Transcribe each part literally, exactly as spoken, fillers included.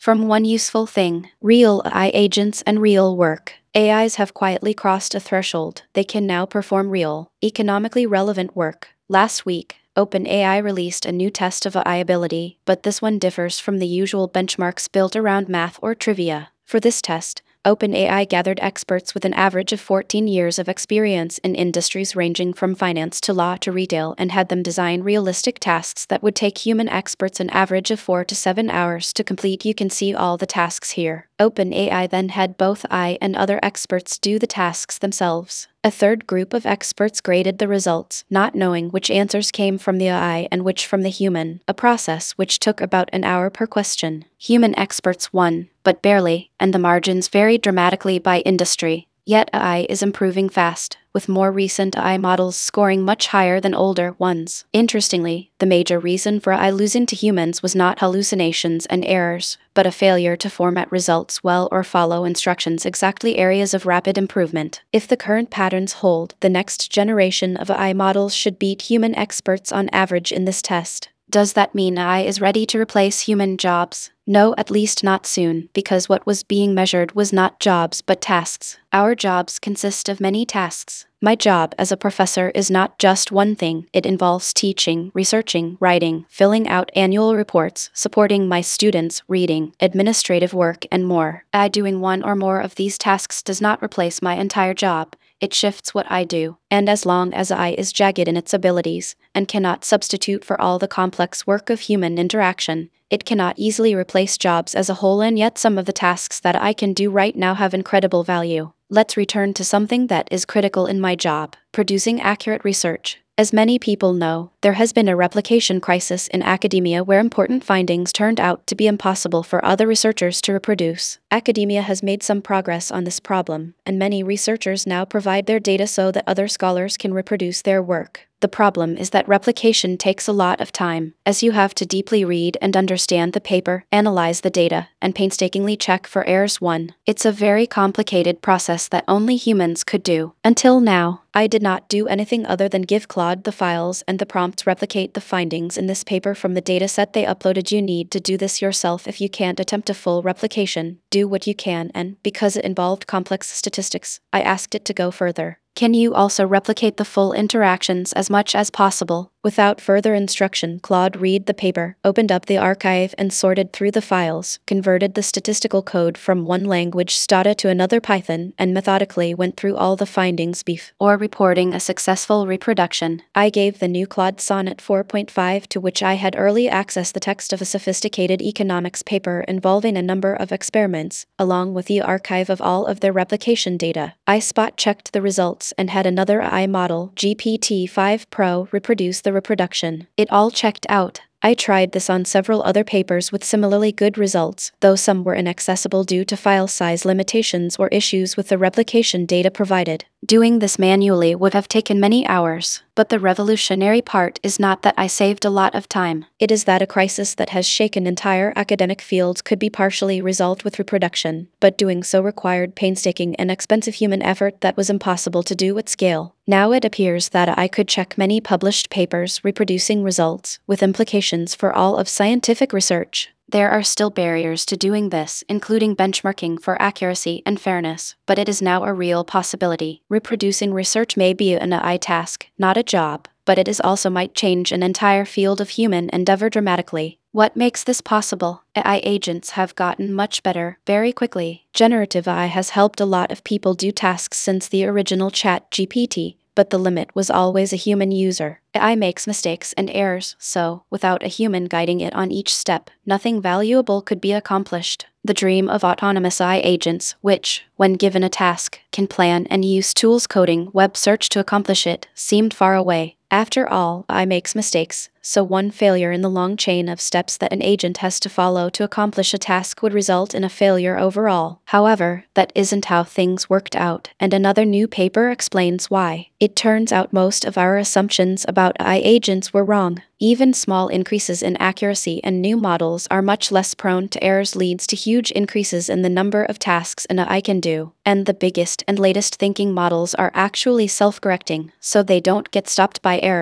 From one useful thing, real A I agents and real work, A Is have quietly crossed a threshold. They can now perform real, economically relevant work. Last week, OpenAI released a new test of A I ability, but this one differs from the usual benchmarks built around math or trivia. For this test, OpenAI gathered experts with an average of fourteen years of experience in industries ranging from finance to law to retail and had them design realistic tasks that would take human experts an average of four to seven hours to complete. You can see all the tasks here. OpenAI then had both I and other experts do the tasks themselves. A third group of experts graded the results, not knowing which answers came from the A I and which from the human, a process which took about an hour per question. Human experts won, but barely, and the margins varied dramatically by industry. Yet A I is improving fast, with more recent A I models scoring much higher than older ones. Interestingly, the major reason for A I losing to humans was not hallucinations and errors, but a failure to format results well or follow instructions exactly. Areas of rapid improvement. If the current patterns hold, the next generation of A I models should beat human experts on average in this test. Does that mean A I is ready to replace human jobs? No, at least not soon, because what was being measured was not jobs but tasks. Our jobs consist of many tasks. My job as a professor is not just one thing. It involves teaching, researching, writing, filling out annual reports, supporting my students, reading, administrative work, and more. A I doing one or more of these tasks does not replace my entire job. It shifts what I do, and as long as A I is jagged in its abilities, and cannot substitute for all the complex work of human interaction, it cannot easily replace jobs as a whole, and yet some of the tasks that I can do right now have incredible value. Let's return to something that is critical in my job: producing accurate research. As many people know, there has been a replication crisis in academia where important findings turned out to be impossible for other researchers to reproduce. Academia has made some progress on this problem, and many researchers now provide their data so that other scholars can reproduce their work. The problem is that replication takes a lot of time, as you have to deeply read and understand the paper, analyze the data, and painstakingly check for errors. One, it's a very complicated process that only humans could do. Until now, I did not do anything other than give Claude the files and the prompts replicate the findings in this paper from the dataset they uploaded. You need to do this yourself if you can't attempt a full replication. Do what you can, and, because it involved complex statistics, I asked it to go further. Can you also replicate the full interactions as much as possible? Without further instruction, Claude read the paper, opened up the archive and sorted through the files, converted the statistical code from one language Stata to another Python, and methodically went through all the findings before reporting a successful reproduction. I gave the new Claude Sonnet four point five, to which I had early access, the text of a sophisticated economics paper involving a number of experiments, along with the archive of all of their replication data. I spot-checked the results and had another A I model, G P T five Pro, reproduce the reproduction. It all checked out. I tried this on several other papers with similarly good results, though some were inaccessible due to file size limitations or issues with the replication data provided. Doing this manually would have taken many hours, but the revolutionary part is not that I saved a lot of time. It is that a crisis that has shaken entire academic fields could be partially resolved with reproduction, but doing so required painstaking and expensive human effort that was impossible to do at scale. Now it appears that I could check many published papers reproducing results, with implications for all of scientific research. There are still barriers to doing this, including benchmarking for accuracy and fairness, but it is now a real possibility. Reproducing research may be an A I task, not a job, but it is also might change an entire field of human endeavor dramatically. What makes this possible? A I agents have gotten much better, very quickly. Generative A I has helped a lot of people do tasks since the original Chat G P T, but the limit was always a human user. A I makes mistakes and errors, so, without a human guiding it on each step, nothing valuable could be accomplished. The dream of autonomous A I agents, which, when given a task, can plan and use tools, coding, web search to accomplish it, seemed far away. After all, A I makes mistakes, so one failure in the long chain of steps that an agent has to follow to accomplish a task would result in a failure overall. However, that isn't how things worked out, and another new paper explains why. It turns out most of our assumptions about A I agents were wrong. Even small increases in accuracy and new models are much less prone to errors, leads to huge increases in the number of tasks an A I can do. And the biggest and latest thinking models are actually self-correcting, so they don't get stopped by errors.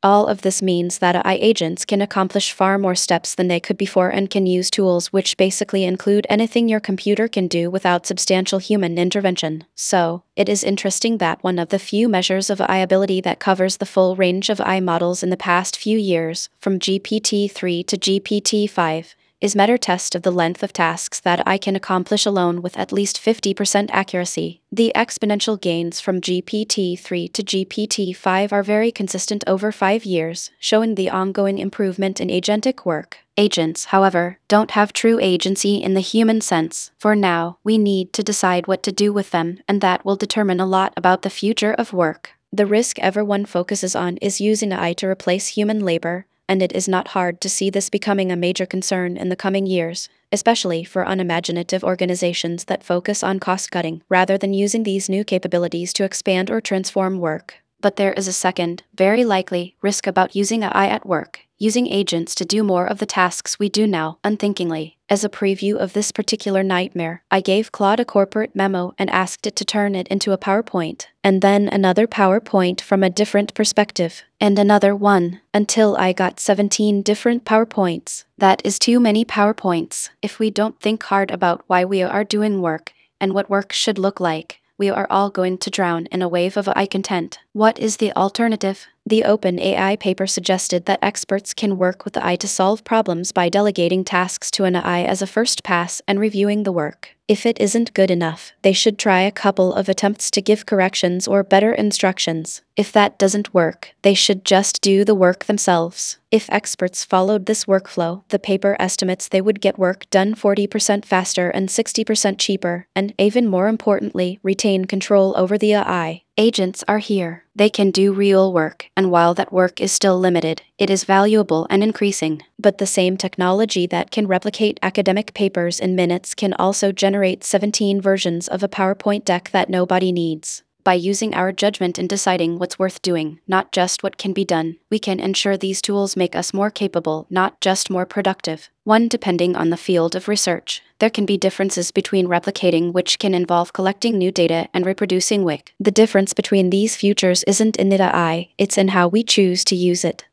All of this means that A I agents can accomplish far more steps than they could before and can use tools which basically include anything your computer can do without substantial human intervention. So, it is interesting that one of the few measures of A I ability that covers the full range of A I models in the past few years, from G P T three to G P T five, is Meta test of the length of tasks that I can accomplish alone with at least fifty percent accuracy. The exponential gains from G P T three to G P T five are very consistent over five years, showing the ongoing improvement in agentic work. Agents, however, don't have true agency in the human sense. For now, we need to decide what to do with them, and that will determine a lot about the future of work. The risk everyone focuses on is using A I to replace human labor, and it is not hard to see this becoming a major concern in the coming years, especially for unimaginative organizations that focus on cost-cutting rather than using these new capabilities to expand or transform work. But there is a second, very likely, risk about using A I at work, using agents to do more of the tasks we do now, unthinkingly. As a preview of this particular nightmare, I gave Claude a corporate memo and asked it to turn it into a PowerPoint, and then another PowerPoint from a different perspective, and another one, until I got seventeen different PowerPoints. That is too many PowerPoints. If we don't think hard about why we are doing work, and what work should look like, we are all going to drown in a wave of A I content. What is the alternative? The OpenAI paper suggested that experts can work with A I to solve problems by delegating tasks to an A I as a first pass and reviewing the work. If it isn't good enough, they should try a couple of attempts to give corrections or better instructions. If that doesn't work, they should just do the work themselves. If experts followed this workflow, the paper estimates they would get work done forty percent faster and sixty percent cheaper, and, even more importantly, retain control over the A I. Agents are here. They can do real work, and while that work is still limited, it is valuable and increasing. But the same technology that can replicate academic papers in minutes can also generate seventeen versions of a PowerPoint deck that nobody needs. By using our judgment in deciding what's worth doing, not just what can be done, we can ensure these tools make us more capable, not just more productive. One, depending on the field of research. There can be differences between replicating, which can involve collecting new data, and reproducing W I C. The difference between these futures isn't in the A I, it's in how we choose to use it.